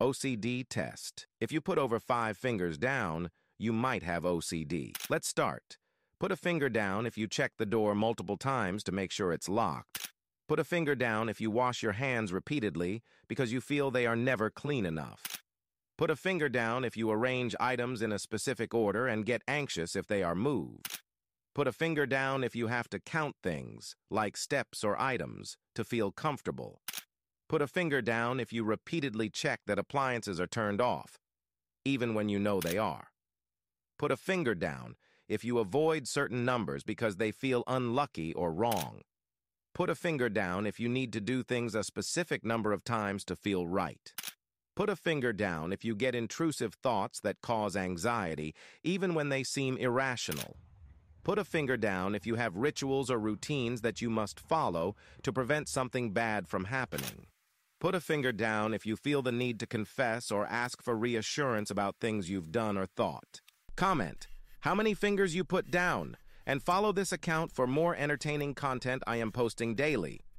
OCD test. If you put over 5 fingers down, you might have OCD. Let's start. Put a finger down if you check the door multiple times to make sure it's locked. Put a finger down if you wash your hands repeatedly because you feel they are never clean enough. Put a finger down if you arrange items in a specific order and get anxious if they are moved. Put a finger down if you have to count things, like steps or items, to feel comfortable. Put a finger down if you repeatedly check that appliances are turned off, even when you know they are. Put a finger down if you avoid certain numbers because they feel unlucky or wrong. Put a finger down if you need to do things a specific number of times to feel right. Put a finger down if you get intrusive thoughts that cause anxiety, even when they seem irrational. Put a finger down if you have rituals or routines that you must follow to prevent something bad from happening. Put a finger down if you feel the need to confess or ask for reassurance about things you've done or thought. Comment how many fingers you put down, and follow this account for more entertaining content I am posting daily.